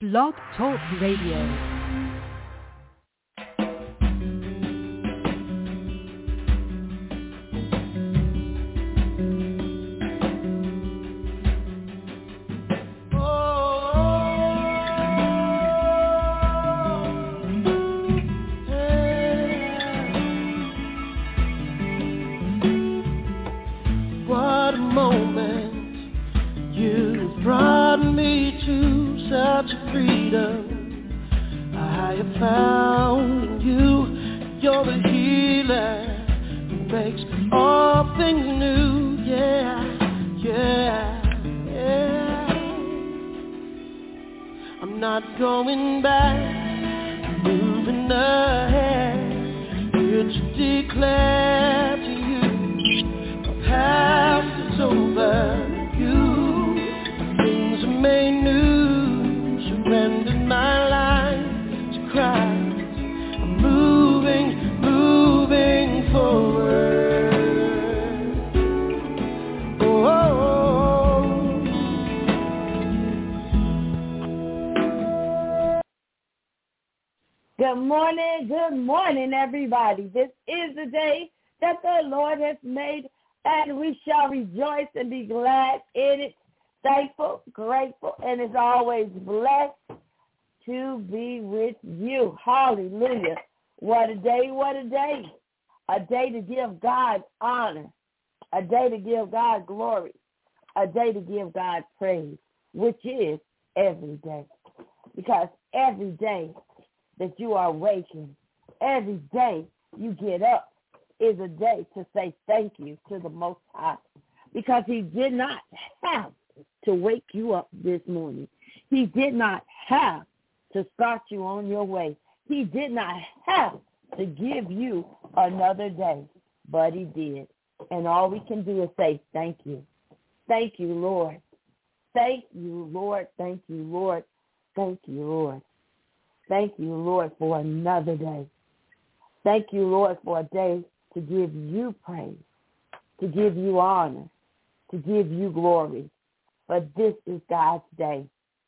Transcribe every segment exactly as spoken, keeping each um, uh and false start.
Blog Talk Radio. Good morning, good morning, everybody. This is the day that the Lord has made, and we shall rejoice and be glad in it. Thankful, grateful, and as always, blessed to be with you. Hallelujah. What a day, what a day. A day to give God honor, a day to give God glory, a day to give God praise, which is every day. Because every day that you are waking, every day you get up is a day to say thank you to the Most High, because he did not have to wake you up this morning. He did not have to start you on your way. He did not have to give you another day, but he did. And all we can do is say thank you. Thank you, Lord. Thank you, Lord. Thank you, Lord. Thank you, Lord. Thank you, Lord, for another day. Thank you, Lord, for a day to give you praise, to give you honor, to give you glory. But this is God's day.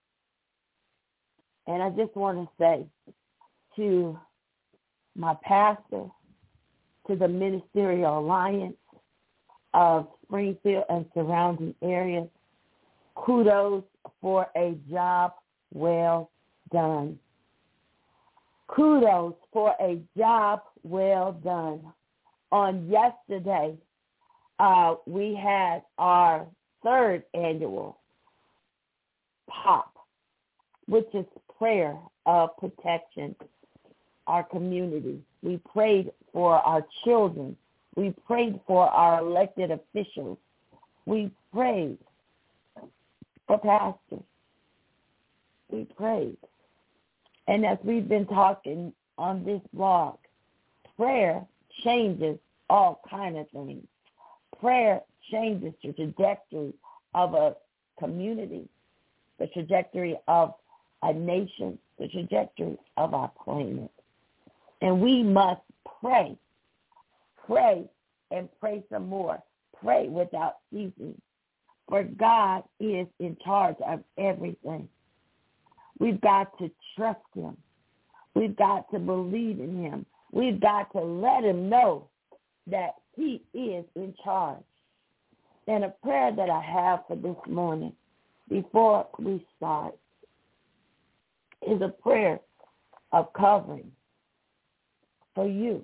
And I just want to say to my pastor, to the Ministerial Alliance of Springfield and surrounding areas, kudos for a job well done. Kudos for a job well done. On yesterday, uh, we had our third annual POP, which is Prayer of Protection, our community. We prayed for our children. We prayed for our elected officials. We prayed for pastors. We prayed. And as we've been talking on this blog, prayer changes all kinds of things. Prayer changes the trajectory of a community, the trajectory of a nation, the trajectory of our planet. And we must pray, pray, and pray some more. Pray without ceasing, for God is in charge of everything. We've got to trust him. We've got to believe in him. We've got to let him know that he is in charge. And a prayer that I have for this morning before we start is a prayer of covering for you.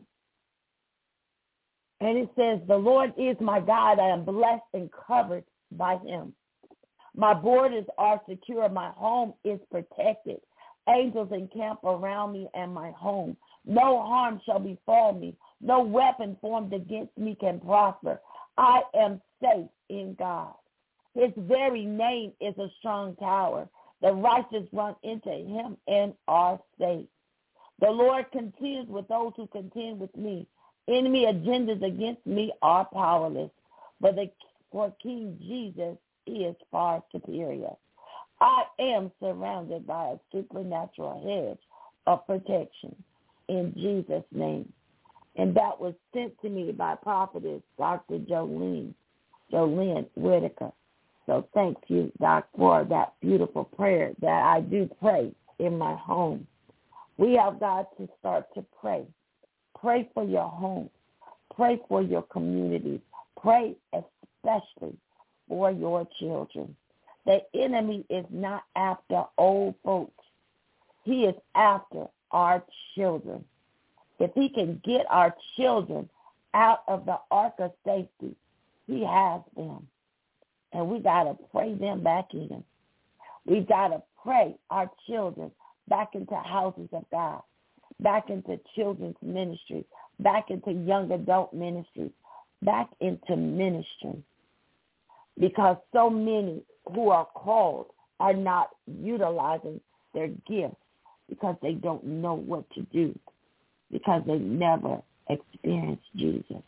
And it says, the Lord is my God. I am blessed and covered by him. My borders are secure. My home is protected. Angels encamp around me and my home. No harm shall befall me. No weapon formed against me can prosper. I am safe in God. His very name is a strong tower. The righteous run into him and are safe. The Lord contends with those who contend with me. Enemy agendas against me are powerless. But the, for King Jesus is far superior. I am surrounded by a supernatural hedge of protection in Jesus' name. And that was sent to me by prophetess Doctor Jolene, Jolene Whitaker. So thank you, Doc, for that beautiful prayer that I do pray in my home. We have got to start to pray. Pray for your home. Pray for your community. Pray especially for your children. The enemy is not after old folks. He is after our children. If he can get our children out of the ark of safety, he has them. And we got to pray them back in. We got to pray our children back into houses of God, back into children's ministry, back into young adult ministry, back into ministry. Because so many who are called are not utilizing their gifts because they don't know what to do, because they never experienced Jesus.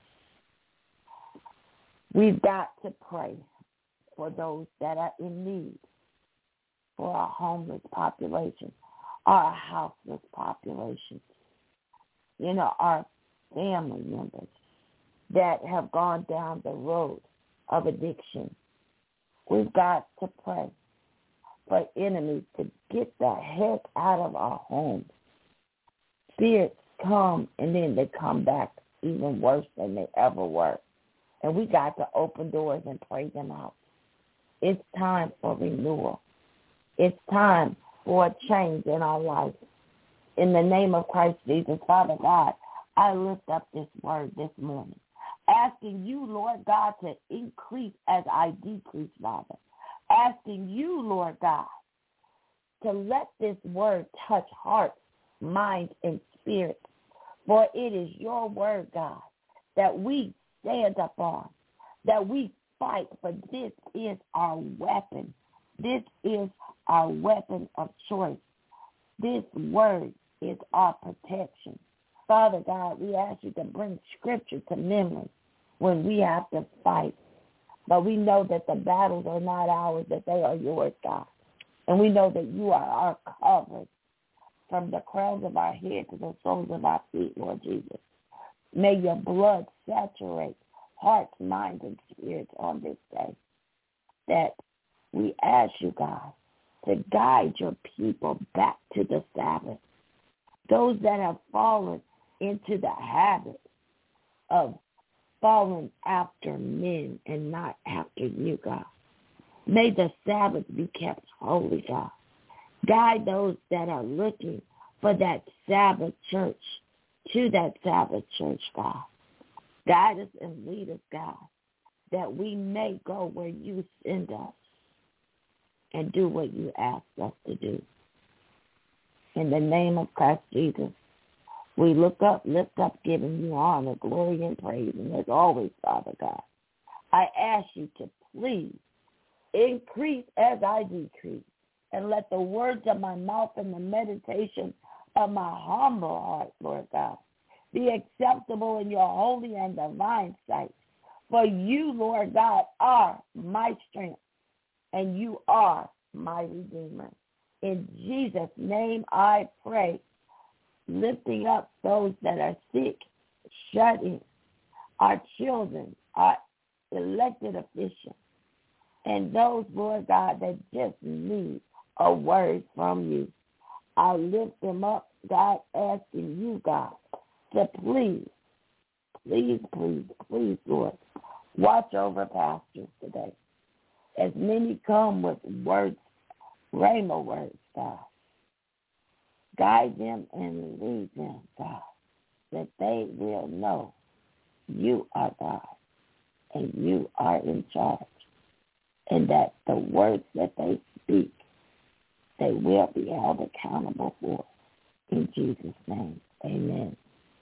We've got to pray for those that are in need, for our homeless population, our houseless population, you know, our family members that have gone down the road of addiction. We've got to pray for enemies to get the heck out of our homes. Spirits come and then they come back even worse than they ever were. And we got to open doors and pray them out. It's time for renewal. It's time for a change in our life. In the name of Christ Jesus, Father God, I lift up this word this morning, asking you, Lord God, to increase as I decrease, Father. Asking you, Lord God, to let this word touch hearts, minds, and spirits. For it is your word, God, that we stand upon, that we fight, for this is our weapon. This is our weapon of choice. This word is our protection. Father God, we ask you to bring scripture to memory when we have to fight. But we know that the battles are not ours, that they are yours, God. And we know that you are our coverage from the crowns of our head to the soles of our feet, Lord Jesus. May your blood saturate hearts, minds, and spirits on this day. That we ask you, God, to guide your people back to the Sabbath. Those that have fallen into the habit of following after men and not after you, God. May the Sabbath be kept holy, God. Guide those that are looking for that Sabbath church to that Sabbath church, God. Guide us and lead us, God, that we may go where you send us and do what you ask us to do. In the name of Christ Jesus, we look up, lift up, giving you honor, glory, and praise. And as always, Father God, I ask you to please increase as I decrease, and let the words of my mouth and the meditation of my humble heart, Lord God, be acceptable in your holy and divine sight. For you, Lord God, are my strength, and you are my Redeemer. In Jesus' name I pray, lifting up those that are sick, shut in, our children, our elected officials, and those, Lord God, that just need a word from you. I lift them up, God, asking you, God, to please, please, please, please, Lord, watch over pastors today. As many come with words, rhema words, God, guide them and lead them, God, that they will know you are God and you are in charge, and that the words that they speak, they will be held accountable for. In Jesus' name, amen.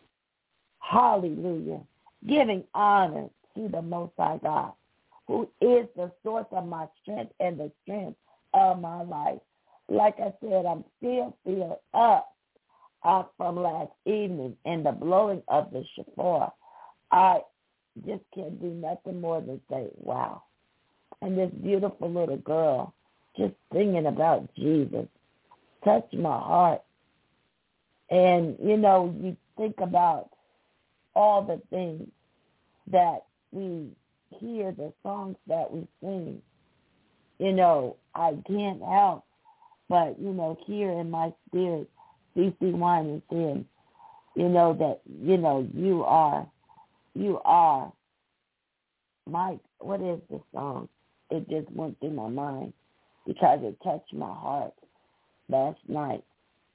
Hallelujah. Giving honor to the Most High God, who is the source of my strength and the strength of my life. Like I said, I'm still filled up uh, from last evening and the blowing of the shofar. I just can't do nothing more than say, wow. And this beautiful little girl just singing about Jesus touched my heart. And, you know, you think about all the things that we hear, the songs that we sing, you know, I can't help but, you know, hear in my spirit C C Winans saying, you know, that, you know, you are, you are, my, what is the song? It just went through my mind because it touched my heart last night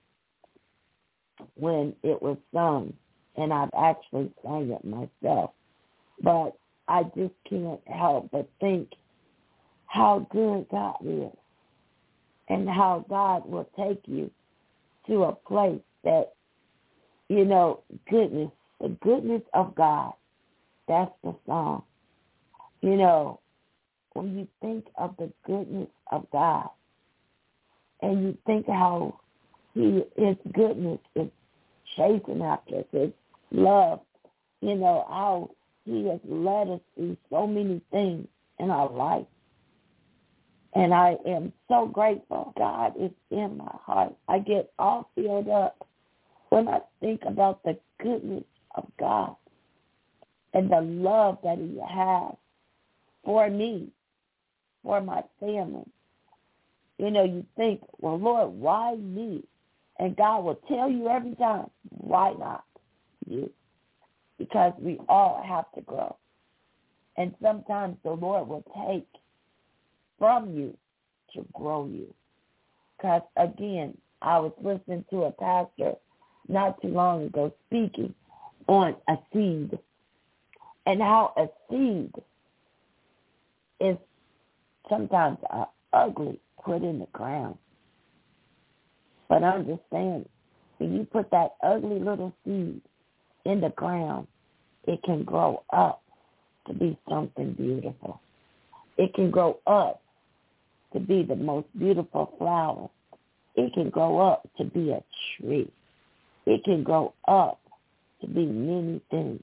when it was sung, and I've actually sang it myself. But I just can't help but think how good God is and how God will take you to a place that, you know, goodness, the goodness of God, that's the song. You know, when you think of the goodness of God and you think how he, his goodness is chasing after us, his love, you know, how he has led us through so many things in our life. And I am so grateful. God is in my heart. I get all filled up when I think about the goodness of God and the love that he has for me, for my family. You know, you think, well, Lord, why me? And God will tell you every time, why not you? Because we all have to grow. And sometimes the Lord will take from you to grow you. Because, again, I was listening to a pastor not too long ago speaking on a seed and how a seed is sometimes uh, ugly put in the ground. But understand, when you put that ugly little seed in the ground, it can grow up to be something beautiful. It can grow up to be the most beautiful flower. It can grow up to be a tree. It can grow up to be many things.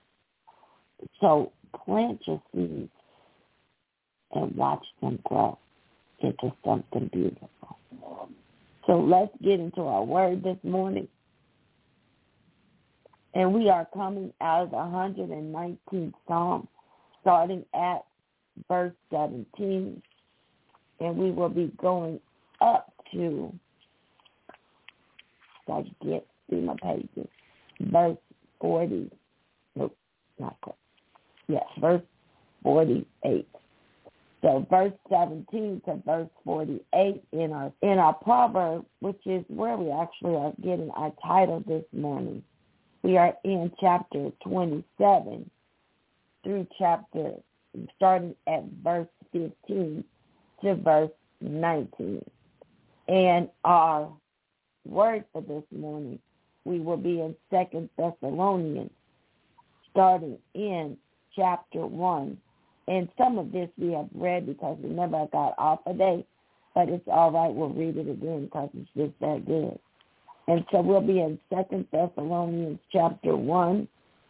So plant your seeds and watch them grow into something beautiful. So let's get into our word this morning. And we are coming out of the one hundred nineteenth Psalm, starting at verse seventeen. And we will be going up to, so I get through my pages, verse forty. Nope, not quite. Yes, verse forty-eight. So verse seventeen to verse forty-eight in our in our proverb, which is where we actually are getting our title this morning. We are in chapter twenty-seven through chapter, starting at verse fifteen to verse nineteen. And our word for this morning, we will be in Second Thessalonians, starting in chapter one. And some of this we have read because remember I got off a day, but it's all right. We'll read it again because it's just that good. And so we'll be in Second Thessalonians chapter one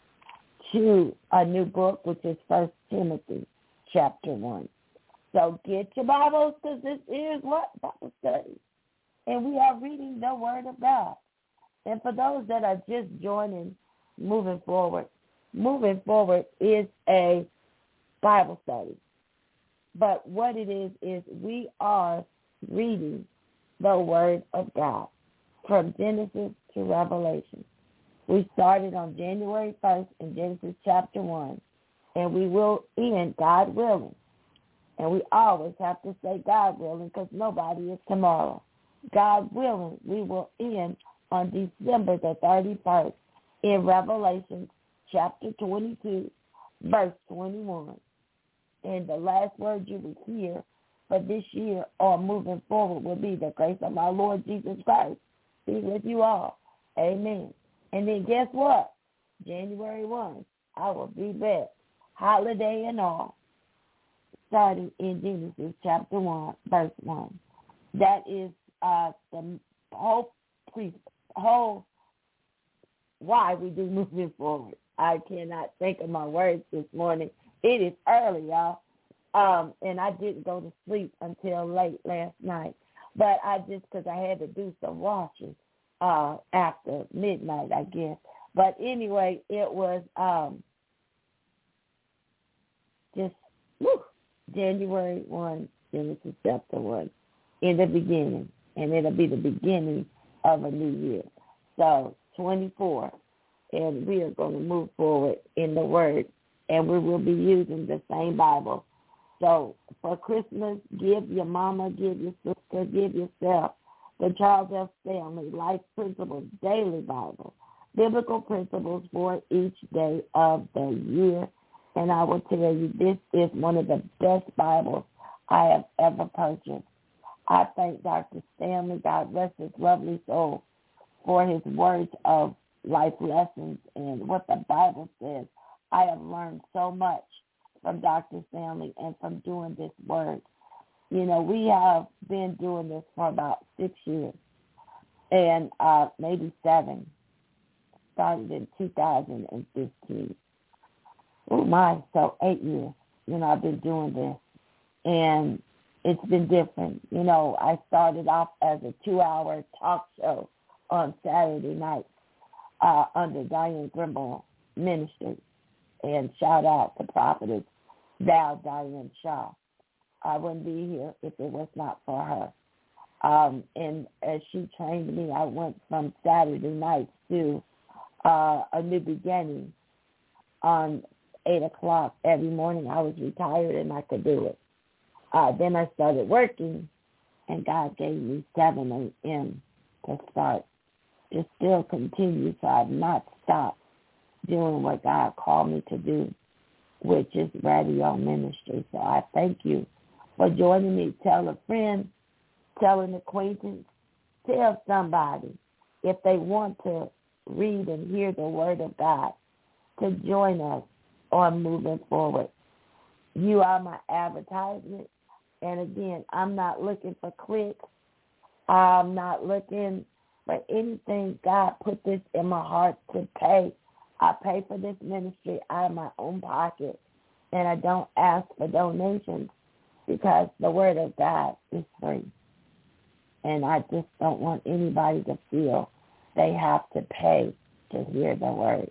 to a new book, which is First Timothy chapter one. So get your Bibles because this is what? Bible study. And we are reading the Word of God. And for those that are just joining, moving forward, moving forward is a Bible study. But what it is, is we are reading the Word of God from Genesis to Revelation. We started on January first in Genesis chapter one, and we will end, God willing. And we always have to say God willing because nobody is tomorrow. God willing, we will end on December the thirty-first in Revelation chapter twenty-two, verse twenty-one. And the last word you will hear for this year or moving forward will be the grace of our Lord Jesus Christ be with you all. Amen. And then guess what? January first, I will be back, holiday and all, starting in Genesis chapter one, verse one. That is uh, the whole, whole why we do moving forward. I cannot think of my words this morning. It is early, y'all, um, and I didn't go to sleep until late last night. But I just, because I had to do some washing uh, after midnight, I guess. But anyway, it was um, just whew, January first Genesis chapter one, in the beginning, and it'll be the beginning of a new year. So twenty-four, and we are going to move forward in the Word, and we will be using the same Bible. So for Christmas, give your mama, give your sister, give yourself the Charles F. Stanley Life Principles Daily Bible, biblical principles for each day of the year. And I will tell you, this is one of the best Bibles I have ever purchased. I thank Doctor Stanley, God rest his lovely soul, for his words of life lessons and what the Bible says. I have learned so much from Doctor Stanley and from doing this word. You know, we have been doing this for about six years and uh, maybe seven. Started in two thousand fifteen. Oh, my, so eight years. You know, I've been doing this. And it's been different. You know, I started off as a two-hour talk show on Saturday nights uh, under Diane Grimble Ministries. And shout out to Prophetess Val Diane Shaw. I wouldn't be here if it was not for her. Um, and as she trained me, I went from Saturday nights to uh, A New Beginning on eight o'clock every morning. I was retired and I could do it. Uh, then I started working, and God gave me seven a.m. to start, to still continue, so I've not stopped doing what God called me to do, which is radio ministry. So I thank you for joining me. Tell a friend, tell an acquaintance, tell somebody if they want to read and hear the word of God to join us on moving forward. You are my advertisement. And again, I'm not looking for clicks. I'm not looking for anything. God put this in my heart to pay. I pay for this ministry out of my own pocket, and I don't ask for donations because the word of God is free. And I just don't want anybody to feel they have to pay to hear the word.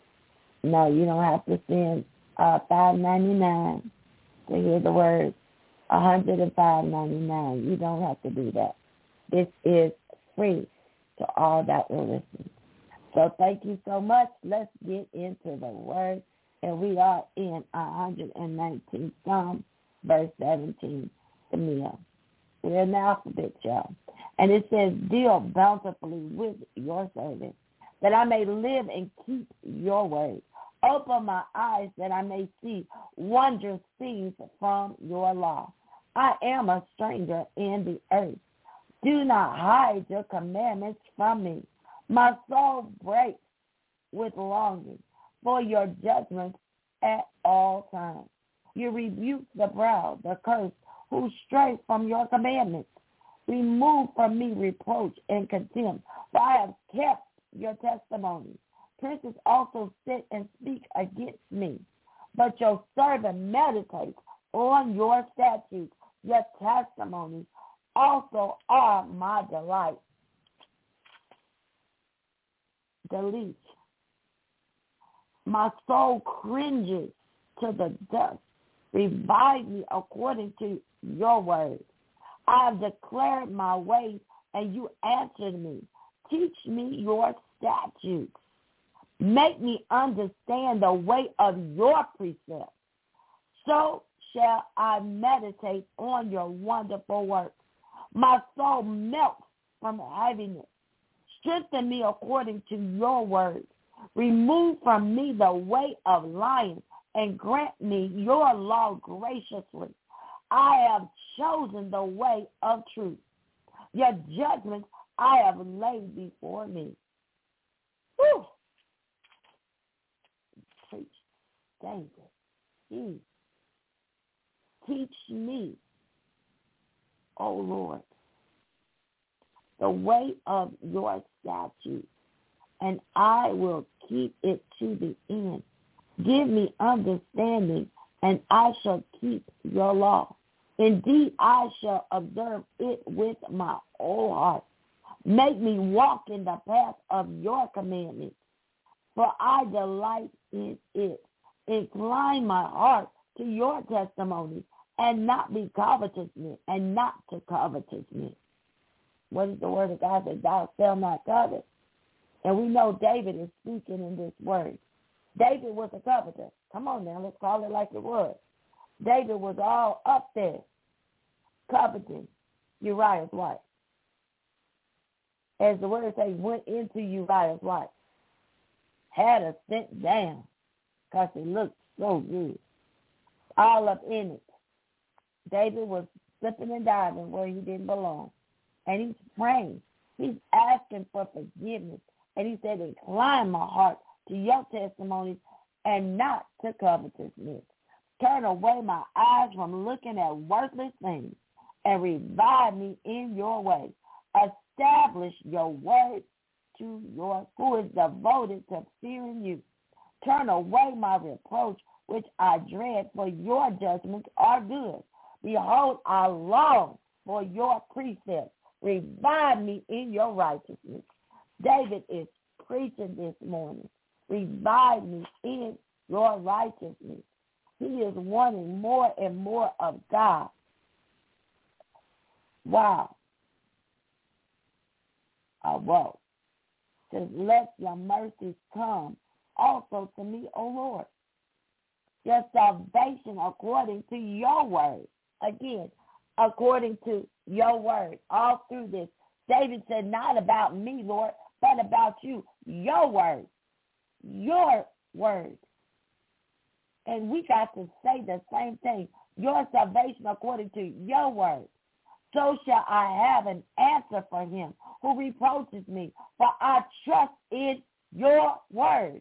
No, you don't have to send uh, five ninety-nine to hear the word. one hundred five ninety-nine. You don't have to do that. This is free to all that will listen. So thank you so much. Let's get into the word. And we are in one hundred nineteenth Psalm, verse seventeen, the meal. We're in the alphabet, y'all. And it says, deal bountifully with your servant, that I may live and keep your word. Open my eyes that I may see wondrous things from your law. I am a stranger in the earth. Do not hide your commandments from me. My soul breaks with longing for your judgments at all times. You rebuke the proud, the cursed, who stray from your commandments. Remove from me reproach and contempt, for I have kept your testimonies. Princes also sit and speak against me, but your servant meditates on your statutes. Your testimonies also are my delight. Delete. My soul cringes to the dust. Revive me according to your word. I have declared my ways, and you answered me. Teach me your statutes. Make me understand the way of your precepts. So shall I meditate on your wonderful works. My soul melts from heaviness. Strengthen me according to your word. Remove from me the way of lying and grant me your law graciously. I have chosen the way of truth. Your judgments I have laid before me. Whew. Preach, David. He. Teach me, O Lord, the way of your statutes, and I will keep it to the end. Give me understanding, and I shall keep your law. Indeed, I shall observe it with my whole heart. Make me walk in the path of your commandments, for I delight in it. Incline my heart to your testimonies and not be covetousness, and not to covetousness. What is the word of God that thou shalt not covet? And we know David is speaking in this word. David was a coveter. Come on now, let's call it like it was. David was all up there coveting Uriah's wife. As the word says, went into Uriah's wife. Had her sent down because it looked so good. All up in it. David was slipping and diving where he didn't belong. And he's praying. He's asking for forgiveness. And he said, incline my heart to your testimonies and not to covetousness. Turn away my eyes from looking at worthless things and revive me in your way. Establish your word to your who is devoted to fearing you. Turn away my reproach, which I dread, for your judgments are good. Behold, I long for your precepts. Revive me in your righteousness. David is preaching this morning. Revive me in your righteousness. He is wanting more and more of God. Wow. Oh, whoa. Says, let your mercies come also to me, O Lord. Your salvation according to your word. Again, according to your word. All through this, David said, not about me, Lord, but about you. Your word. Your word. And we got to say the same thing. Your salvation according to your word. So shall I have an answer for him who reproaches me, for I trust in your word.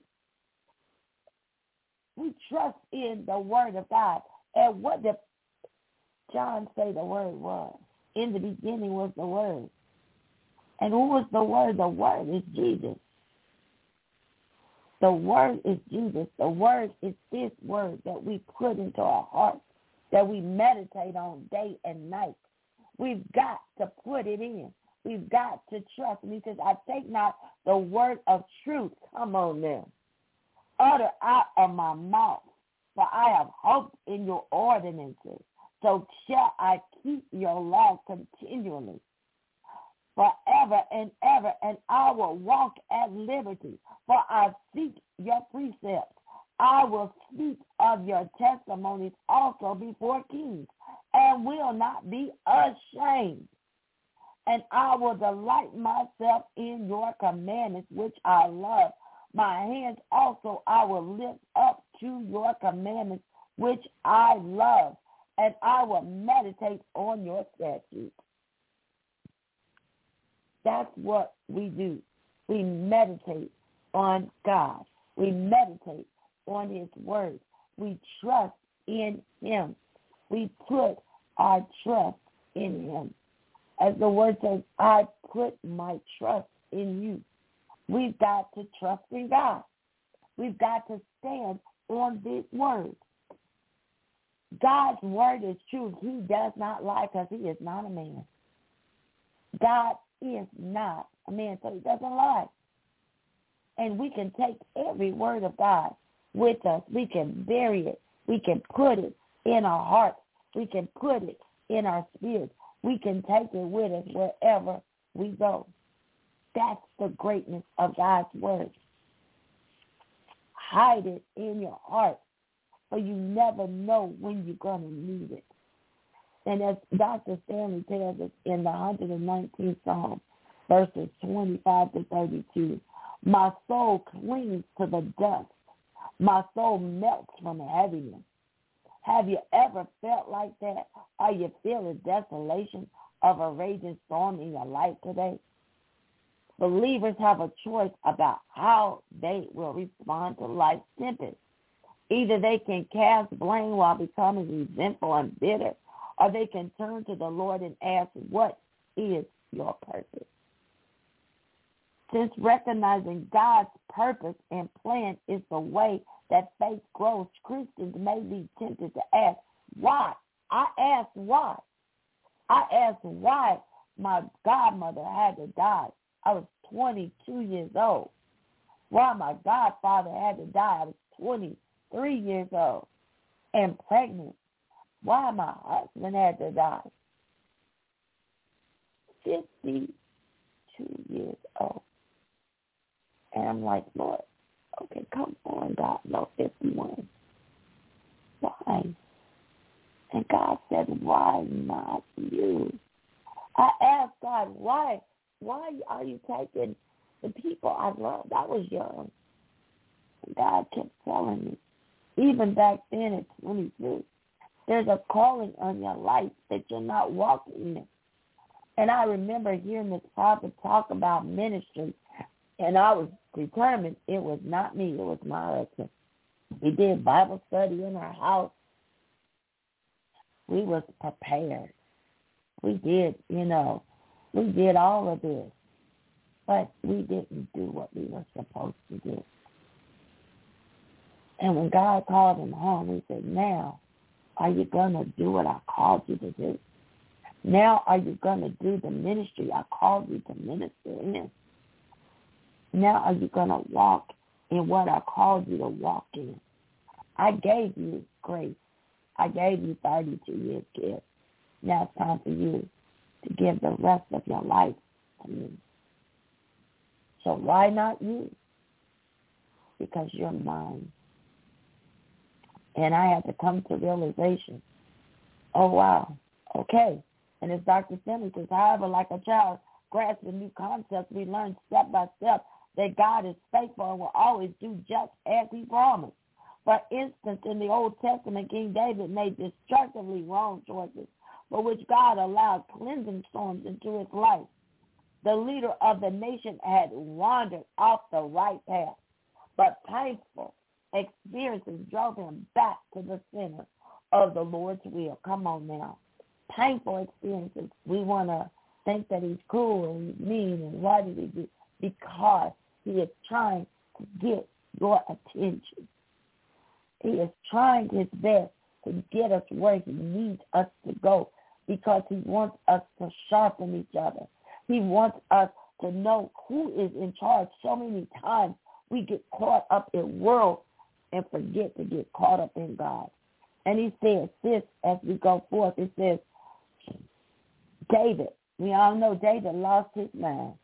We trust in the word of God. And what did John say the word was? In the beginning was the word. And who was the word? The word is Jesus. The word is Jesus. The word is this word that we put into our hearts, that we meditate on day and night. We've got to put it in. We've got to trust him. He says, I take not the word of truth. Come on now. Utter out of my mouth, for I have hoped in your ordinances. So shall I keep your law continually, forever and ever, and I will walk at liberty, for I seek your precepts. I will speak of your testimonies also before kings, and will not be ashamed. And I will delight myself in your commandments, which I love. My hands also I will lift up to your commandments, which I love. And I will meditate on your statutes. That's what we do. We meditate on God. We meditate on his word. We trust in him. We put our trust in him. As the word says, I put my trust in you. We've got to trust in God. We've got to stand on this word. God's word is true. He does not lie because he is not a man. God is not a man, so he doesn't lie. And we can take every word of God with us. We can bury it. We can put it in our hearts. We can put it in our spirit. We can take it with us wherever we go. That's the greatness of God's word. Hide it in your heart, for you never know when you're going to need it. And as Doctor Stanley tells us in the one hundred nineteenth Psalm, verses twenty-five to thirty-two, my soul clings to the dust. My soul melts from heaviness. Have you ever felt like that? Are you feeling desolation of a raging storm in your life today? Believers have a choice about how they will respond to life's tempest. Either they can cast blame while becoming resentful and bitter, or they can turn to the Lord and ask, what is your purpose? Since recognizing God's purpose and plan is the way that faith grows, Christians may be tempted to ask, why? I asked why. I asked why my godmother had to die. I was twenty-two years old. Why my godfather had to die. I was twenty-three years old and pregnant. why my husband had to die. fifty-two years old. And I'm like, Lord, okay, come on, God, no, fifty-one. Why? And God said, why not you? I asked God, why? Why are you taking the people I loved? I was young. And God kept telling me, even back then at twenty-two, there's a calling on your life that you're not walking in. And I remember hearing this prophet talk about ministry, and I was determined it was not me, it was my husband. We did Bible study in our house. We was prepared. We did, you know, we did all of this, but we didn't do what we were supposed to do. And when God called him home, he said, now, are you going to do what I called you to do? Now are you going to do the ministry I called you to minister in? Now are you going to walk in what I called you to walk in? I gave you grace. I gave you thirty-two years gift. Now it's time for you to give the rest of your life to me. So why not you? Because you're mine. And I had to come to realization, oh, wow, okay. And as Doctor Finley says, however, like a child grasping new concepts, we learn step by step that God is faithful and will always do just as he promised. For instance, in the Old Testament, King David made destructively wrong choices, for which God allowed cleansing storms into his life. The leader of the nation had wandered off the right path, but painful experiences drove him back to the center of the Lord's will. Come on now. Painful experiences. We want to think that he's cool and he's mean, and why did he do? Because he is trying to get your attention. He is trying his best to get us where he needs us to go, because he wants us to sharpen each other. He wants us to know who is in charge. So many times we get caught up in world and forget to get caught up in God. And he says this as we go forth. It says, David, we all know David lost his mind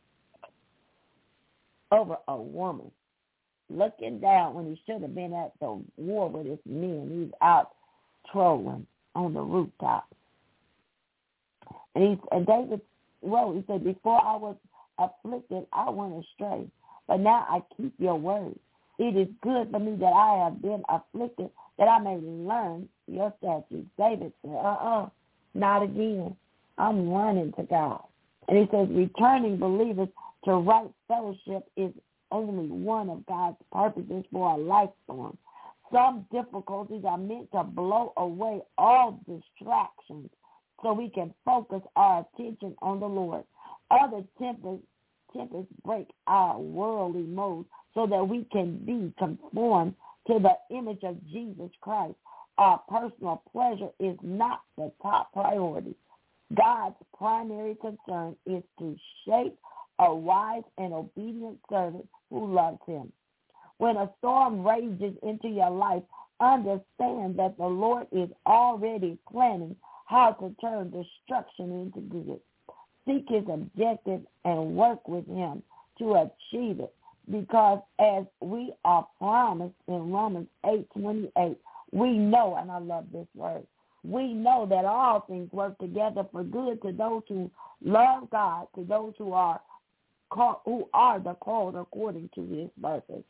over a woman. Looking down when he should have been at the war with his men. He's out trolling on the rooftop. And, he, and David wrote, he said, before I was afflicted, I went astray. But now I keep your word. It is good for me that I have been afflicted, that I may learn your statutes. David said, uh-uh, not again. I'm running to God. And he says, returning believers to right fellowship is only one of God's purposes for a life storm. Some difficulties are meant to blow away all distractions so we can focus our attention on the Lord. Other tempests, tempests break our worldly mode so that we can be conformed to the image of Jesus Christ. Our personal pleasure is not the top priority. God's primary concern is to shape a wise and obedient servant who loves him. When a storm rages into your life, understand that the Lord is already planning how to turn destruction into good. Seek his objective and work with him to achieve it, because as we are promised in Romans eight twenty-eight, we know, and I love this word, we know that all things work together for good to those who love God, to those who are called, who are the called according to his purpose.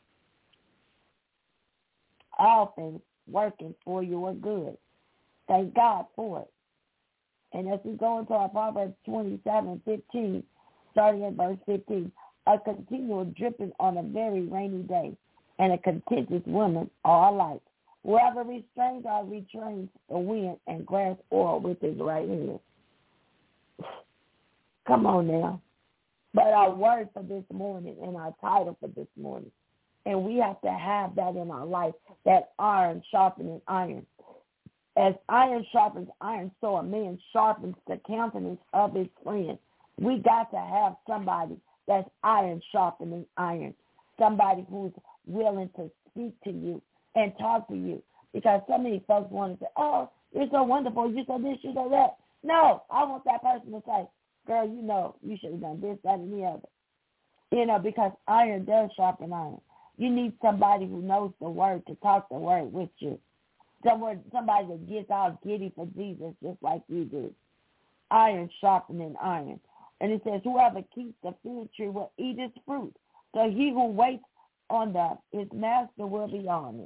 All things working for your good. Thank God for it. And as we go into our Proverbs twenty-seven fifteen, starting at verse fifteen, a continual dripping on a very rainy day and a contentious woman are alike. Whoever restrains or retrains the wind and grasps oil with his right hand. Come on now. But our word for this morning and our title for this morning, and we have to have that in our life, that iron sharpening iron. As iron sharpens iron, so a man sharpens the countenance of his friend. We got to have somebody that's iron sharpening iron, somebody who's willing to speak to you and talk to you. Because so many folks want to say, oh, you're so wonderful, you're so this, you're so that. No, I want that person to say, girl, you know, you should have done this, that, and the other. You know, because iron does sharpen iron. You need somebody who knows the word to talk the word with you. Somewhere, somebody that gets all giddy for Jesus just like you do. Iron sharpening iron. And it says, whoever keeps the fig tree will eat its fruit. So he who waits on the, his master will be honored.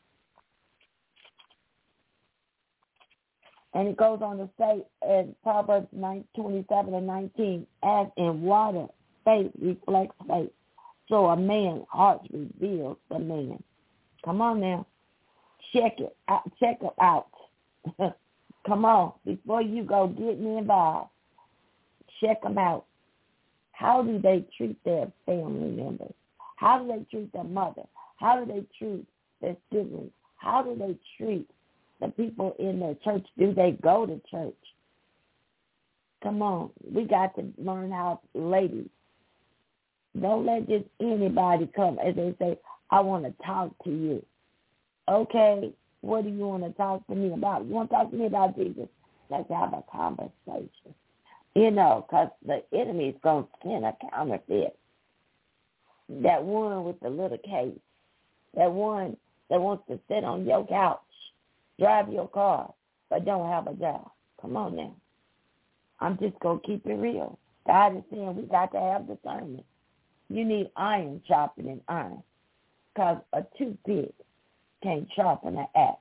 And it goes on to say in Proverbs twenty-seven and nineteen, as in water, faith reflects faith. So a man's heart reveals the man. Come on now. Check it out. Check it out. Come on. Before you go getting involved, check them out. How do they treat their family members? How do they treat their mother? How do they treat their siblings? How do they treat the people in their church? Do they go to church? Come on. We got to learn how, ladies. Don't let just anybody come as they say, I want to talk to you. Okay, what do you want to talk to me about? You want to talk to me about Jesus? Let's have a conversation. You know, because the enemy is going to send a counterfeit. That one with the little case. That one that wants to sit on your couch, drive your car, but don't have a job. Come on now. I'm just going to keep it real. God is saying we got to have discernment. You need iron sharpening iron, because a toothpick can't sharpen an axe.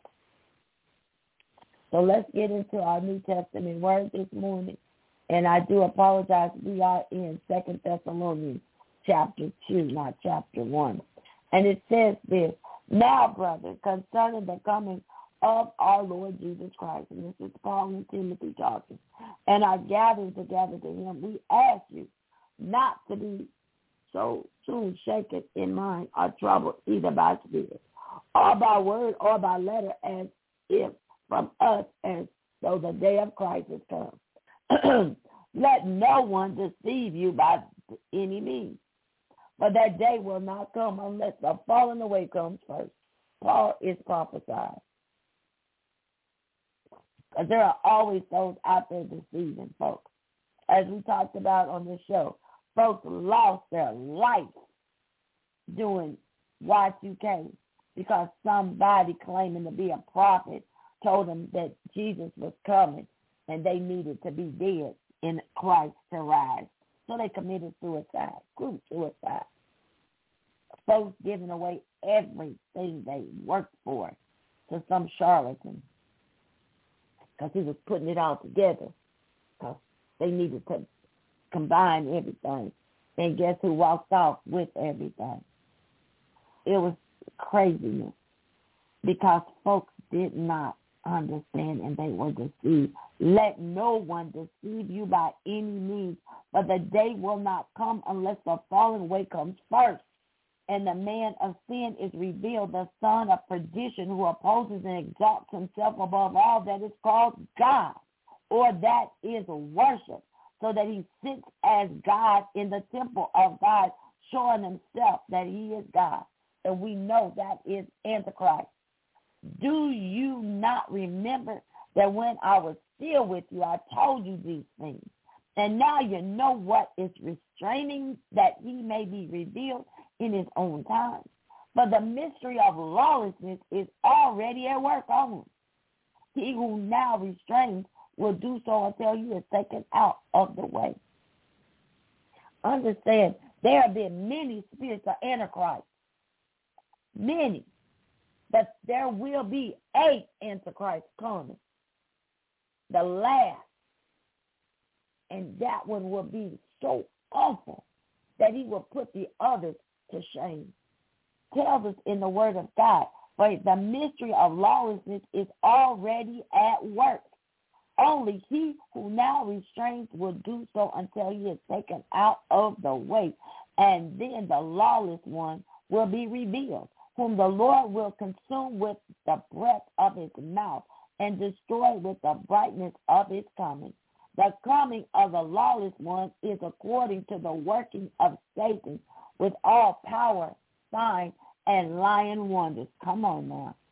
So let's get into our New Testament word this morning. And I do apologize. We are in Second Thessalonians chapter two, not chapter one. And it says this, now, brothers, concerning the coming of our Lord Jesus Christ, and this is Paul and Timothy talking, and are gathered together to him, we ask you not to be so soon shaken in mind or troubled either by spirit or by word or by letter, as if from us, as though the day of Christ has come. Let no one deceive you by any means, but that day will not come unless the falling away comes first. Paul is prophesying. Because there are always those out there deceiving folks. As we talked about on this show, folks lost their life doing Y two K because somebody claiming to be a prophet told them that Jesus was coming and they needed to be dead in Christ to rise. So they committed suicide, group suicide. Folks giving away everything they worked for to some charlatan because he was putting it all together because they needed to combine everything. And guess who walked off with everything? It was craziness because folks did not understand and they were deceived. Let no one deceive you by any means, but the day will not come unless the falling away comes first. And the man of sin is revealed, the son of perdition, who opposes and exalts himself above all that is called God, or that is worship, so that he sits as God in the temple of God, showing himself that he is God. And we know that is Antichrist. Do you not remember that when I was still with you, I told you these things? And now you know what is restraining, that he may be revealed in his own time. But the mystery of lawlessness is already at work on him. He who now restrains will do so until he is taken out of the way. Understand, there have been many spirits of Antichrist. Many. But there will be a Antichrist coming. The last. And that one will be so awful that he will put the others to shame. Tells us in the word of God, but the mystery of lawlessness is already at work. Only he who now restrains will do so until he is taken out of the way. And then the lawless one will be revealed, whom the Lord will consume with the breath of his mouth and destroy with the brightness of his coming. The coming of the lawless one is according to the working of Satan with all power, sign, and lying wonders. Come on now.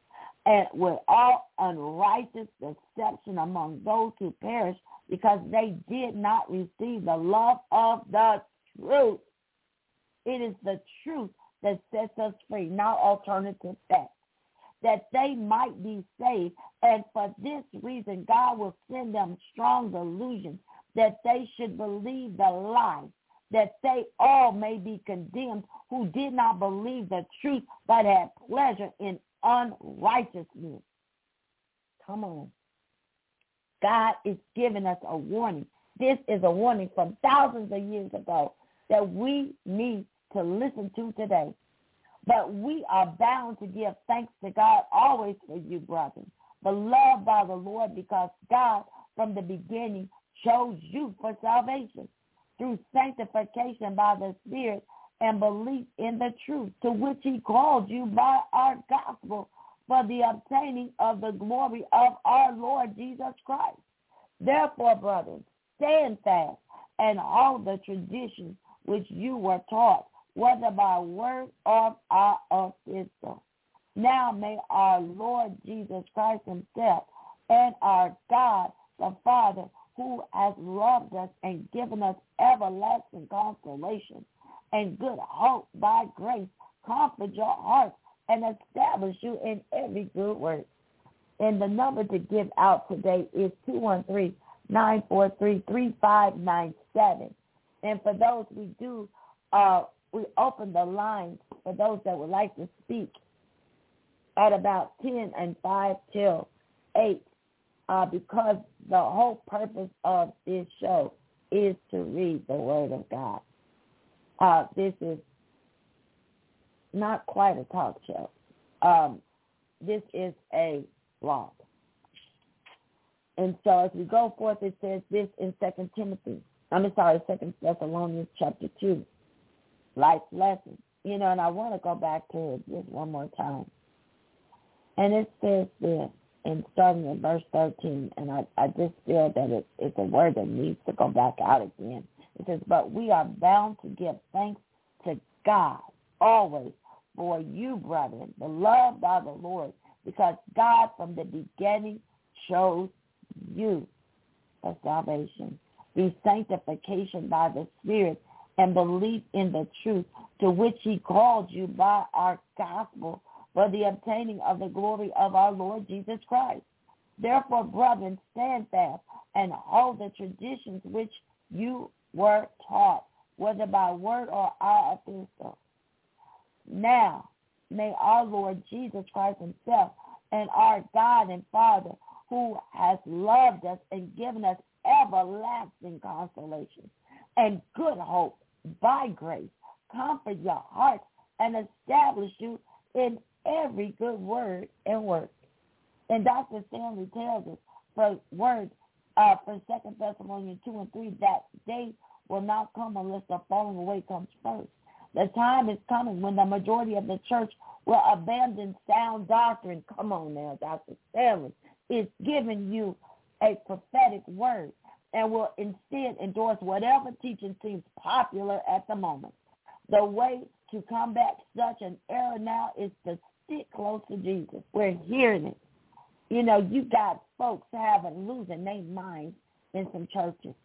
and with all unrighteous deception among those who perish, because they did not receive the love of the truth. It is the truth that sets us free, not alternative facts, that they might be saved. And for this reason, God will send them strong delusions, that they should believe the lie, that they all may be condemned who did not believe the truth, but had pleasure in unrighteousness. Come on. God is giving us a warning. This is a warning from thousands of years ago that we need to listen to today. But we are bound to give thanks to God always for you, brothers, beloved by the Lord, because God from the beginning chose you for salvation through sanctification by the Spirit and belief in the truth, to which he called you by our gospel for the obtaining of the glory of our Lord Jesus Christ. Therefore, brothers, stand fast and hold the traditions which you were taught, whether by word or our epistle. Now may our Lord Jesus Christ himself and our God the Father, who has loved us and given us everlasting consolation and good hope by grace, comfort your hearts and establish you in every good work. And the number to give out today is two one three, nine four three, three five nine seven. And for those we do, uh, we open the lines for those that would like to speak at about ten and five till eight, uh, because the whole purpose of this show is to read the Word of God. Uh, this is not quite a talk show. Um, this is a blog. And so as we go forth, it says this in Second Timothy. I'm sorry, Second Thessalonians chapter two, life lesson. You know, and I want to go back to it just one more time. And it says this, and starting in verse thirteen, and I, I just feel that it, it's a word that needs to go back out again. It says, but we are bound to give thanks to God always for you, brethren, beloved by the Lord, because God from the beginning chose you for salvation, through sanctification by the Spirit and belief in the truth, to which he called you by our gospel for the obtaining of the glory of our Lord Jesus Christ. Therefore, brethren, stand fast and hold the traditions which you were taught, whether by word or our epistle. Now, may our Lord Jesus Christ himself and our God and Father, who has loved us and given us everlasting consolation and good hope by grace, comfort your hearts and establish you in every good word and work. And Doctor Stanley tells us for words uh, for Second Thessalonians two and three that they will not come unless the falling away comes first. The time is coming when the majority of the church will abandon sound doctrine. Come on now, Doctor Stanley is giving you a prophetic word and will instead endorse whatever teaching seems popular at the moment. The way to combat such an error now is to stick close to Jesus. We're hearing it. You know, you got folks having losing their minds in some churches.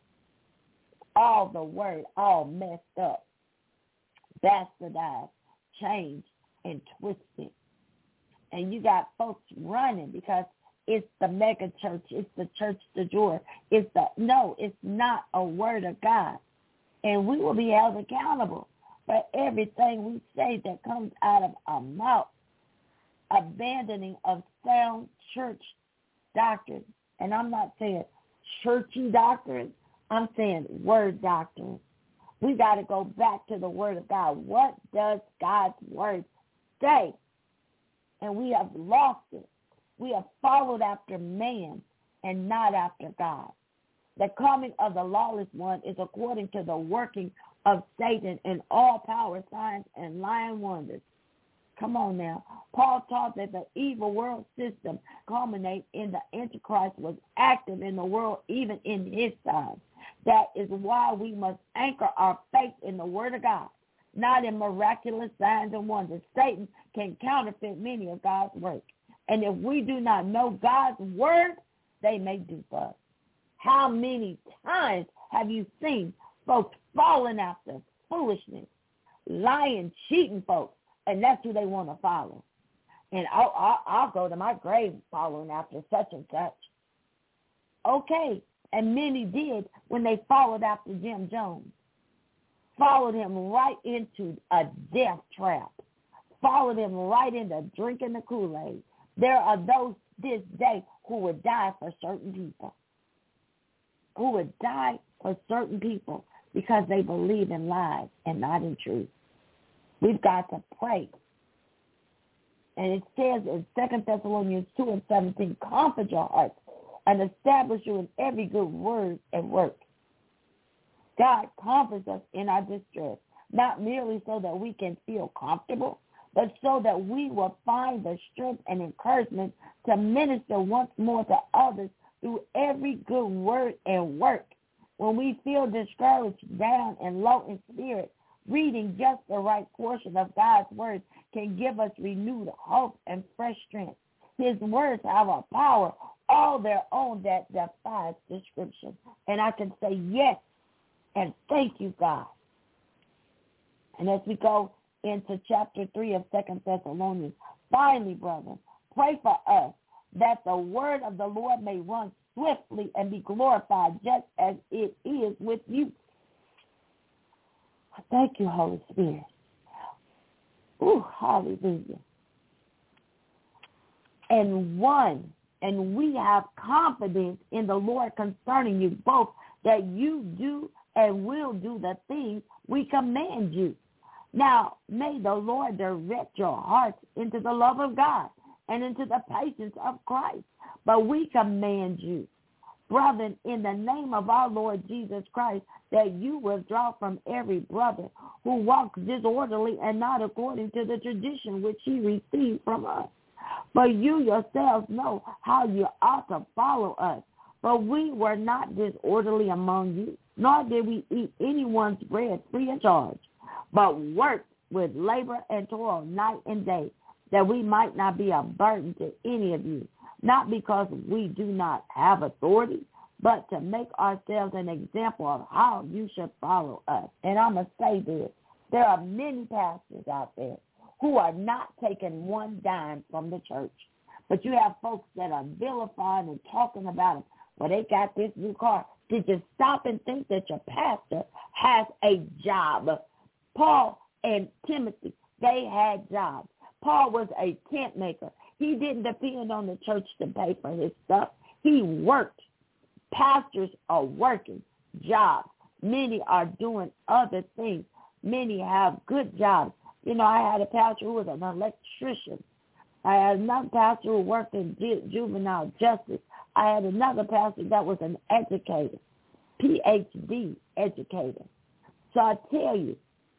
All the word, all messed up, bastardized, changed, and twisted. And you got folks running because it's the mega church, it's the church du jour. It's the no, it's not a word of God. And we will be held accountable for everything we say that comes out of our mouth. Abandoning of sound church doctrine. And I'm not saying churchy doctrine. I'm saying word doctrine. We got to go back to the word of God. What does God's word say? And we have lost it. We have followed after man and not after God. The coming of the lawless one is according to the working of Satan and all power, signs, and lying wonders. Come on now. Paul taught that the evil world system culminates in the Antichrist was active in the world even in his time. That is why we must anchor our faith in the word of God, not in miraculous signs and wonders. Satan can counterfeit many of God's work. And if we do not know God's word, they may do us. How many times have you seen folks falling after foolishness, lying, cheating folks, and that's who they want to follow? And I'll, I'll, I'll go to my grave following after such and such. Okay, and many did when they followed after Jim Jones. Followed him right into a death trap. Followed him right into drinking the Kool-Aid. There are those this day who would die for certain people. Who would die for certain people because they believe in lies and not in truth. We've got to pray. And it says in Second Thessalonians two and seventeen, comfort your hearts and establish you in every good word and work. God comforts us in our distress, not merely so that we can feel comfortable, but so that we will find the strength and encouragement to minister once more to others through every good word and work. When we feel discouraged, down, and low in spirit, reading just the right portion of God's word can give us renewed hope and fresh strength. His words have a power all their own that defies description. And I can say yes and thank you, God. And as we go into chapter three of Second Thessalonians, finally, brethren, pray for us that the word of the Lord may run swiftly and be glorified just as it is with you. Thank you, Holy Spirit. Ooh, hallelujah. And one, and we have confidence in the Lord concerning you both, that you do and will do the things we command you. Now, may the Lord direct your hearts into the love of God and into the patience of Christ. But we command you, brethren, in the name of our Lord Jesus Christ, that you withdraw from every brother who walks disorderly and not according to the tradition which he received from us. But you yourselves know how you ought to follow us. For we were not disorderly among you, nor did we eat anyone's bread free of charge, but worked with labor and toil night and day, that we might not be a burden to any of you, not because we do not have authority, but to make ourselves an example of how you should follow us. And I'm going to say this. There are many pastors out there who are not taking one dime from the church. But you have folks that are vilifying and talking about them. Well, they got this new car. Did you stop and think that your pastor has a job? Paul and Timothy, they had jobs. Paul was a tent maker. He didn't depend on the church to pay for his stuff. He worked. Pastors are working jobs. Many are doing other things. Many have good jobs. You know, I had a pastor who was an electrician. I had another pastor who worked in ju- juvenile justice. I had another pastor that was an educator, P H D educator. So I tell you,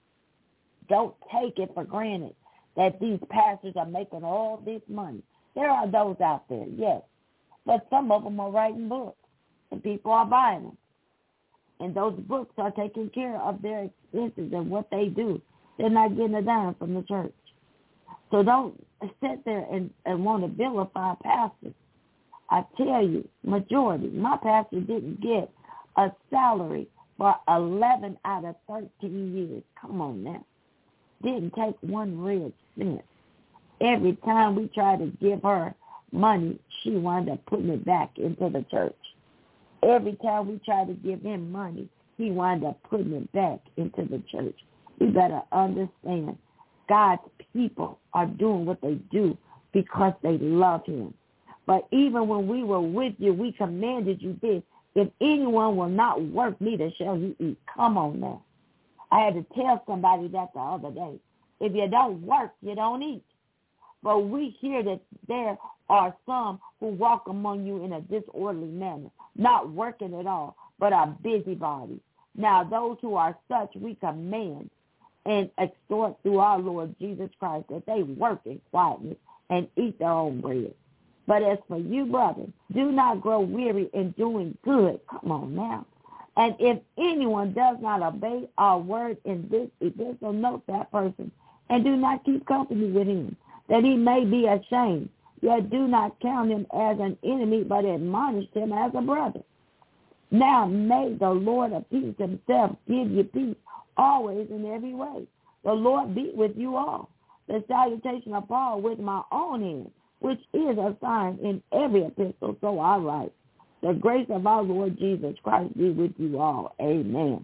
don't take it for granted that these pastors are making all this money. There are those out there, yes, but some of them are writing books, and people are buying them. And those books are taking care of their expenses and what they do. They're not getting a dime from the church. So don't sit there and, and want to vilify pastors. I tell you, majority, my pastor didn't get a salary for eleven out of thirteen years. Come on now. Didn't take one red cent. Every time we tried to give her money, she wound up putting it back into the church. Every time we tried to give him money, he wound up putting it back into the church. We better understand God's people are doing what they do because they love him. But even when we were with you, we commanded you this. If anyone will not work, neither shall he eat. Come on now. I had to tell somebody that the other day. If you don't work, you don't eat. But we hear that there are some who walk among you in a disorderly manner, not working at all, but are busybodies. Now, those who are such, we command and exhort through our Lord Jesus Christ that they work in quietness and eat their own bread. But as for you, brothers, do not grow weary in doing good. Come on now. And if anyone does not obey our word in this epistle, note that person and do not keep company with him, that he may be ashamed, Yet do not count him as an enemy, but admonish him as a brother. Now may the Lord of peace himself give you peace always in every way. The Lord be with you all. The salutation of Paul with my own hand, which is a sign in every epistle, so I write. The grace of our Lord Jesus Christ be with you all. Amen.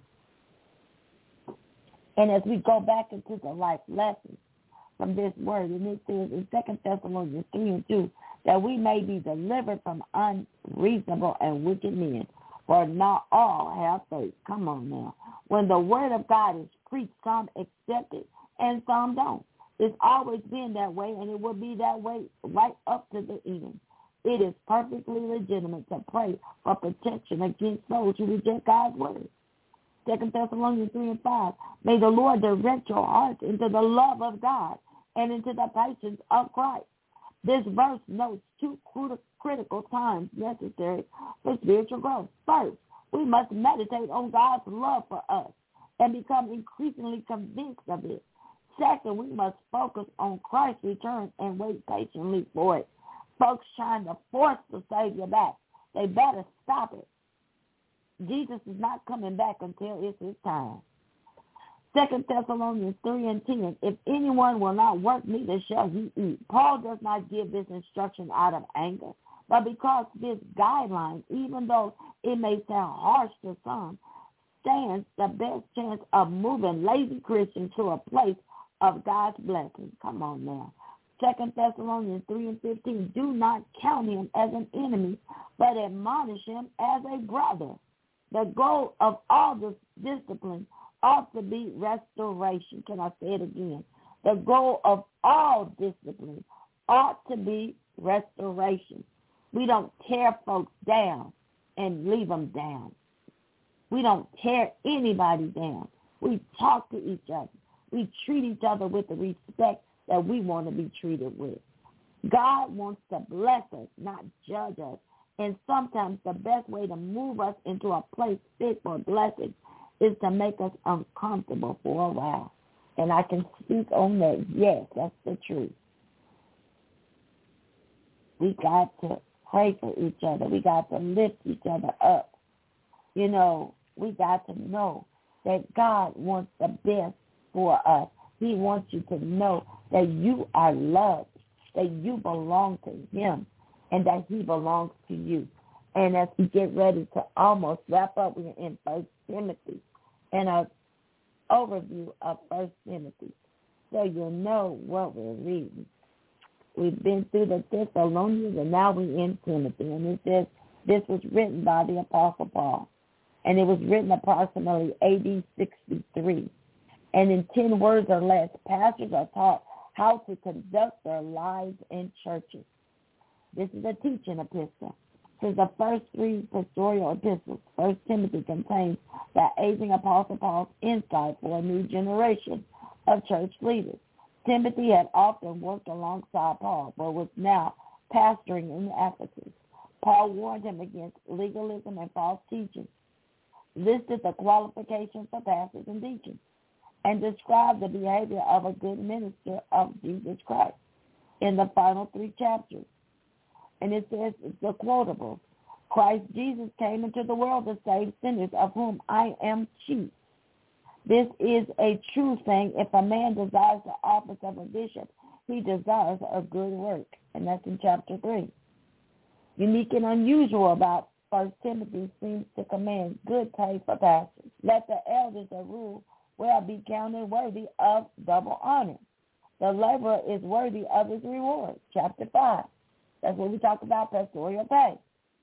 And as we go back into the life lessons from this word, and it says in Second Thessalonians three and two, that we may be delivered from unreasonable and wicked men, for not all have faith. Come on now. When the word of God is preached, some accept it and some don't. It's always been that way, and it will be that way right up to the end. It is perfectly legitimate to pray for protection against those who reject God's word. Second Thessalonians three and five, may the Lord direct your hearts into the love of God and into the patience of Christ. This verse notes two critical times necessary for spiritual growth. First, we must meditate on God's love for us and become increasingly convinced of it. Second, we must focus on Christ's return and wait patiently for it. Folks trying to force the Savior back, they better stop it. Jesus is not coming back until it's his time. Second Thessalonians three and ten, if anyone will not work, neither shall he eat. Paul does not give this instruction out of anger, but because this guideline, even though it may sound harsh to some, stands the best chance of moving lazy Christians to a place of God's blessing. Come on now. Second Thessalonians three and fifteen, do not count him as an enemy, but admonish him as a brother. The goal of all this discipline ought to be restoration. Can I say it again? The goal of all discipline ought to be restoration. We don't tear folks down and leave them down. We don't tear anybody down. We talk to each other. We treat each other with the respect that we want to be treated with. God wants to bless us, not judge us. And sometimes the best way to move us into a place fit for blessing is to make us uncomfortable for a while. And I can speak on that. Yes, that's the truth. We got to pray for each other. We got to lift each other up. You know, we got to know that God wants the best for us. He wants you to know that you are loved, that you belong to him, and that he belongs to you. And as we get ready to almost wrap up, we're in First Timothy and an overview of First Timothy, so you'll know what we're reading. We've been through the Thessalonians, and now we're in Timothy. And it says this was written by the Apostle Paul, and it was written approximately A D sixty-three. And in ten words or less, pastors are taught how to conduct their lives in churches. This is a teaching epistle. Since the first three pastoral epistles, First Timothy contains the aging Apostle Paul's insight for a new generation of church leaders. Timothy had often worked alongside Paul, but was now pastoring in Ephesus. Paul warned him against legalism and false teaching, listed the qualifications for pastors and deacons, and described the behavior of a good minister of Jesus Christ in the final three chapters. And it says, it's the quotable, Christ Jesus came into the world to save sinners, of whom I am chief. This is a true thing. If a man desires the office of a bishop, he desires a good work. And that's in chapter three. Unique and unusual about First Timothy seems to command good pay for pastors. Let the elders of rule well be counted worthy of double honor. The laborer is worthy of his reward. Chapter five. That's what we talk about, pastoral pay.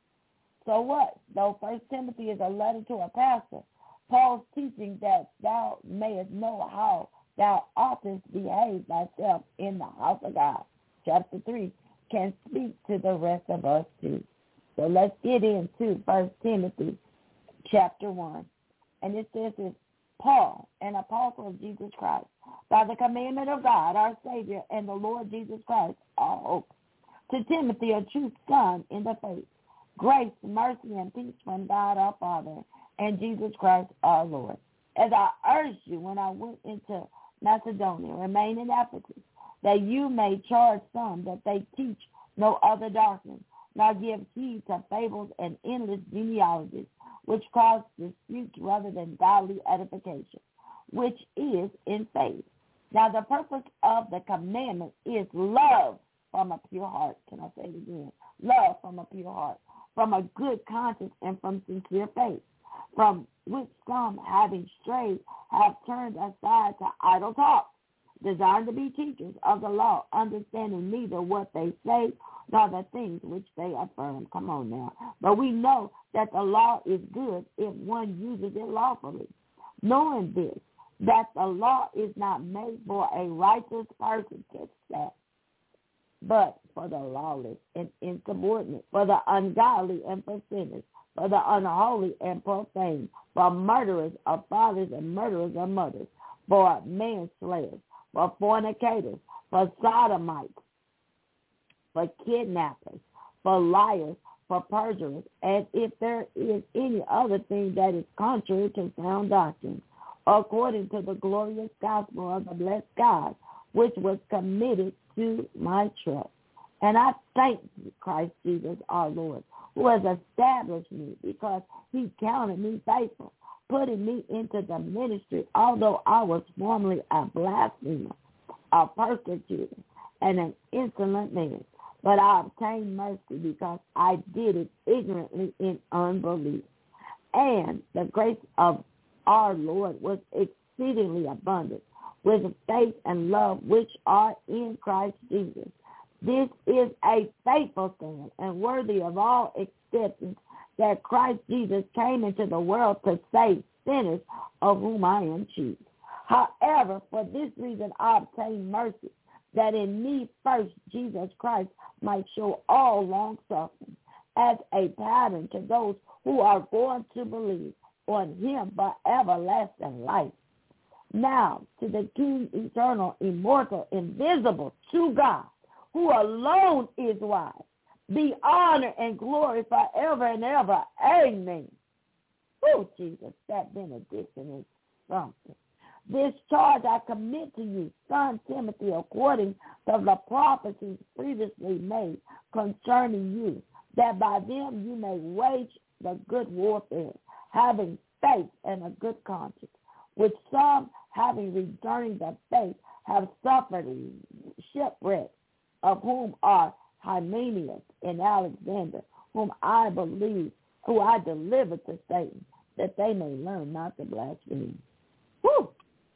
So what? Though First Timothy is a letter to a pastor, Paul's teaching that thou mayest know how thou oughtest behave thyself in the house of God, chapter three, can speak to the rest of us too. So let's get into First Timothy chapter one. And it says this, Paul, an apostle of Jesus Christ, by the commandment of God, our Savior, and the Lord Jesus Christ, our hope, to Timothy, a true son in the faith, grace, mercy, and peace from God our Father and Jesus Christ our Lord. As I urged you when I went into Macedonia, remain in Ephesus, that you may charge some that they teach no other doctrine, nor give heed to fables and endless genealogies, which cause disputes rather than godly edification, which is in faith. Now the purpose of the commandment is love from a pure heart. Can I say it again? Love from a pure heart, from a good conscience, and from sincere faith, from which some, having strayed, have turned aside to idle talk, desiring to be teachers of the law, understanding neither what they say nor the things which they affirm. Come on now. But we know that the law is good if one uses it lawfully, knowing this, that the law is not made for a righteous person, catch that, but for the lawless and insubordinate, for the ungodly and for sinners, for the unholy and profane, for murderers of fathers and murderers of mothers, for manslayers, for fornicators, for sodomites, for kidnappers, for liars, for perjurers, and if there is any other thing that is contrary to sound doctrine, according to the glorious gospel of the blessed God, which was committed to my trust. And I thank you, Christ Jesus our Lord, who has established me because he counted me faithful, putting me into the ministry, although I was formerly a blasphemer, a persecutor, and an insolent man. But I obtained mercy because I did it ignorantly in unbelief. And the grace of our Lord was exceedingly abundant with faith and love which are in Christ Jesus. This is a faithful thing and worthy of all acceptance that Christ Jesus came into the world to save sinners, of whom I am chief. However, for this reason I obtained mercy, that in me first Jesus Christ might show all long-suffering as a pattern to those who are going to believe on him for everlasting life. Now to the King, eternal, immortal, invisible, true God, who alone is wise, be honor and glory forever and ever. Amen. Oh, Jesus, that benediction is something. This charge I commit to you, son Timothy, according to the prophecies previously made concerning you, that by them you may wage the good warfare, having faith and a good conscience, which some, having returning the faith, have suffered shipwreck, of whom are Hymenaeus and Alexander, whom I believe, who I delivered to Satan, that they may learn not to blaspheme. Woo!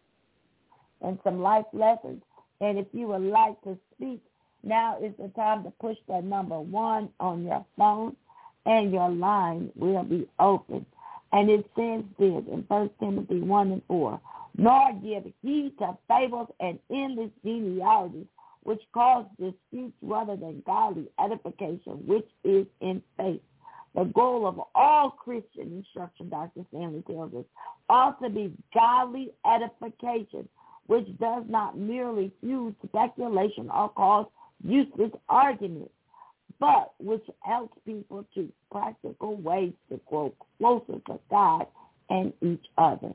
And some life lessons. And if you would like to speak, now is the time to push that number one on your phone, and your line will be open. And it says this in First Timothy one and four, nor give heed to fables and endless genealogies, which cause disputes rather than godly edification, which is in faith. The goal of all Christian instruction, Doctor Stanley tells us, ought to be godly edification, which does not merely fuse speculation or cause useless arguments, but which helps people to practical ways to grow closer to God and each other.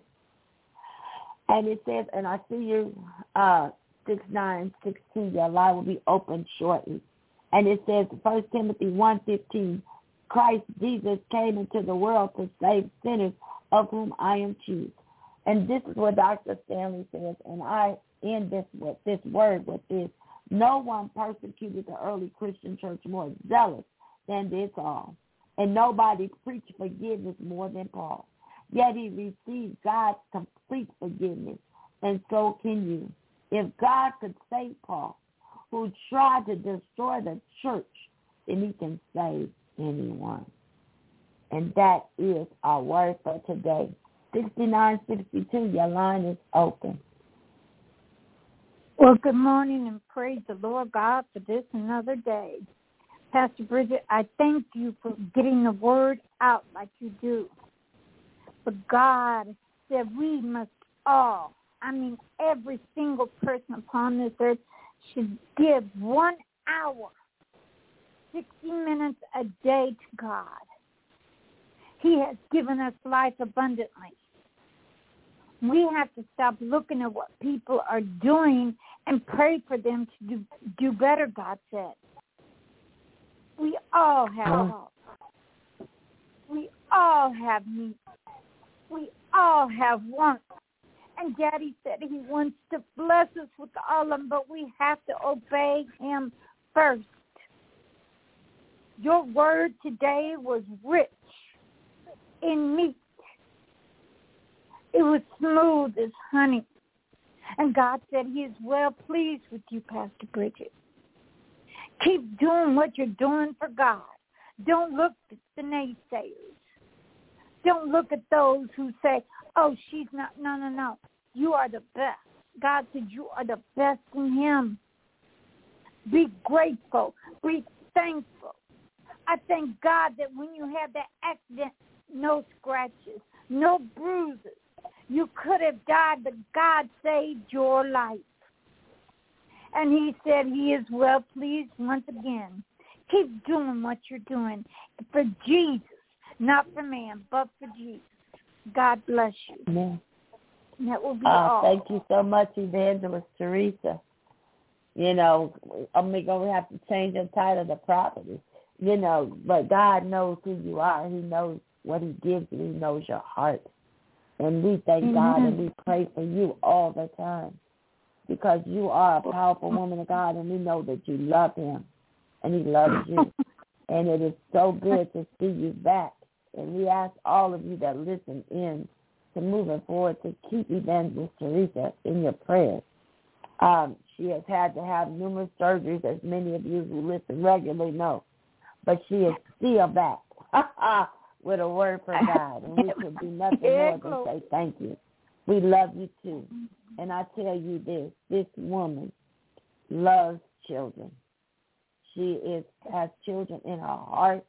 And it says, and I see you, uh, six nine six two, your line will be open shortly. And it says, First Timothy one fifteen, Christ Jesus came into the world to save sinners, of whom I am chief. And this is what Doctor Stanley says, and I end this with this word with this. No one persecuted the early Christian church more zealous than did Saul, and nobody preached forgiveness more than Paul. Yet he received God's complete forgiveness, and so can you. If God could save Paul, who tried to destroy the church, then he can save anyone. And that is our word for today. sixty-nine sixty-two, your line is open. Well, good morning and praise the Lord God for this another day. Pastor Bridget, I thank you for getting the word out like you do. But God said we must all, I mean every single person upon this earth should give one hour, sixty minutes a day to God. He has given us life abundantly. We have to stop looking at what people are doing and pray for them to do, do better, God said. We all have faults. We all have needs. We all have wants. And Daddy said he wants to bless us with all of them, but we have to obey him first. Your word today was rich in meat. It was smooth as honey. And God said he is well pleased with you, Pastor Bridget. Keep doing what you're doing for God. Don't look at the naysayers. Don't look at those who say, oh, she's not. No, no, no. You are the best. God said you are the best in him. Be grateful. Be thankful. I thank God that when you had that accident, no scratches, no bruises. You could have died, but God saved your life. And he said he is well pleased once again. Keep doing what you're doing for Jesus, not for man, but for Jesus. God bless you. Amen. And that will be uh, all. Thank you so much, Evangelist Teresa. You know, I'm going to have to change the title to Prophetess. You know, but God knows who you are. He knows what he gives you. He knows your heart. And we thank mm-hmm. God and we pray for you all the time because you are a powerful woman of God, and we know that you love him and he loves you. And it is so good to see you back. And we ask all of you that listen in to moving forward to keep Evangelist Teresa in your prayers. Um, she has had to have numerous surgeries, as many of you who listen regularly know. But she is still back with a word from God. And we could do nothing more than say thank you. We love you too. And I tell you this, this woman loves children. She is has children in her heart.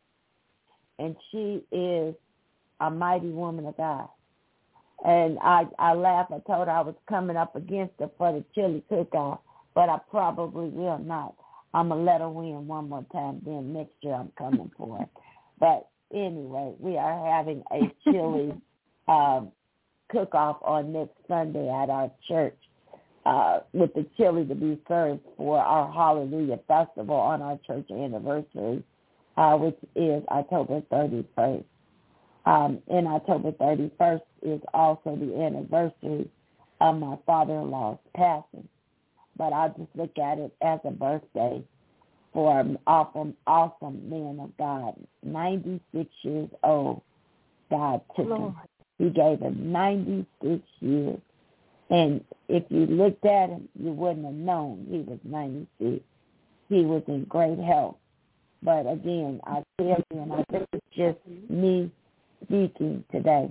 And she is a mighty woman of God. And I, I laughed. I told her I was coming up against her for the chili cook-off, but I probably will not. I'm going to let her win one more time. Then next year I'm coming for her. But anyway, we are having a chili um, cook-off on next Sunday at our church uh, with the chili to be served for our Hallelujah Festival on our church anniversary, uh, which is October thirty-first. Um, and October thirty-first is also the anniversary of my father-in-law's passing. But I just look at it as a birthday for an awesome, awesome man of God. ninety-six years old, God took him. He gave him ninety-six years. And if you looked at him, you wouldn't have known he was ninety-six. He was in great health. But again, I tell you, and I think it's just me speaking today,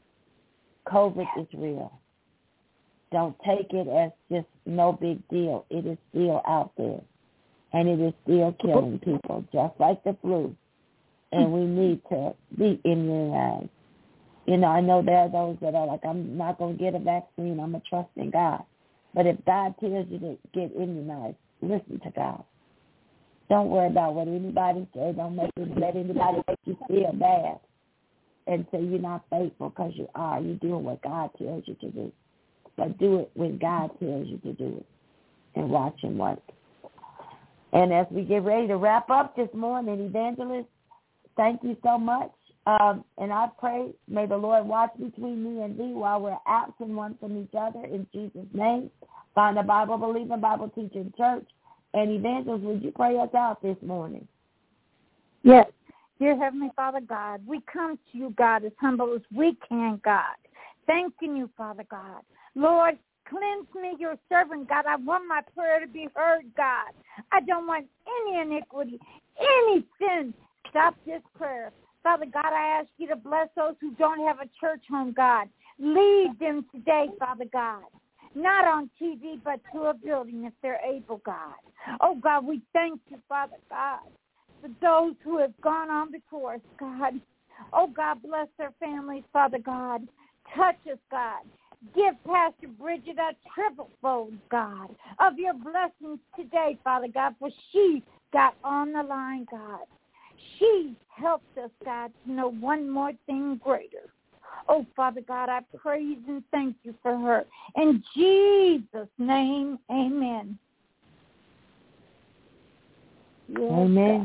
COVID is real. Don't take it as just no big deal. It is still out there, and it is still killing people, just like the flu, and we need to be immunized. You know, I know there are those that are like, I'm not going to get a vaccine. I'm going to trust in God. But if God tells you to get immunized, listen to God. Don't worry about what anybody says. Don't make it, let anybody make you feel bad and say you're not faithful, because you are. You're doing what God tells you to do. But do it when God tells you to do it, and watch him work. And as we get ready to wrap up this morning, Evangelist, thank you so much. Um, and I pray, may the Lord watch between me and thee while we're absent one from each other in Jesus' name. Find a Bible-believing, Bible-teaching church. And Evangelist, would you pray us out this morning? Yes. Dear Heavenly Father God, we come to you, God, as humble as we can, God. Thanking you, Father God. Lord, cleanse me, your servant, God. I want my prayer to be heard, God. I don't want any iniquity, any sin. Stop this prayer. Father God, I ask you to bless those who don't have a church home, God. Lead them today, Father God. Not on T V, but to a building if they're able, God. Oh, God, we thank you, Father God, for those who have gone on before us, God. Oh, God, bless their families, Father God. Touch us, God. Give Pastor Bridget a triple fold, God, of your blessings today, Father God, for she got on the line, God. She helped us, God, to know one more thing greater. Oh, Father God, I praise and thank you for her. In Jesus' name, amen. Yes, amen.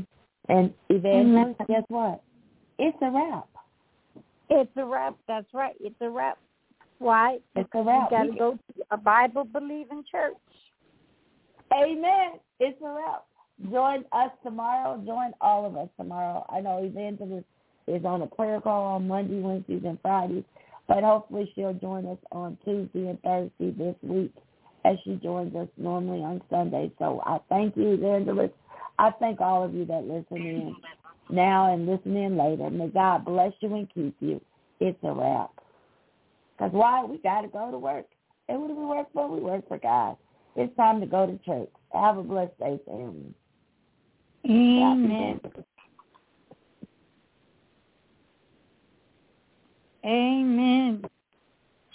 And Evangelist, guess what? It's a wrap. It's a wrap. That's right. It's a wrap. Why? It's a wrap. You got to go to a Bible-believing church. Amen. It's a wrap. Join us tomorrow. Join all of us tomorrow. I know Evangelist is on a prayer call on Monday, Wednesdays, and Fridays, but hopefully she'll join us on Tuesday and Thursday this week as she joins us normally on Sunday. So I thank you, Evangelist. I thank all of you that listen in now and listen in later. May God bless you and keep you. It's a wrap. Because why? We got to go to work. And what do we work for? We work for God. It's time to go to church. Have a blessed day, family. Amen. Amen.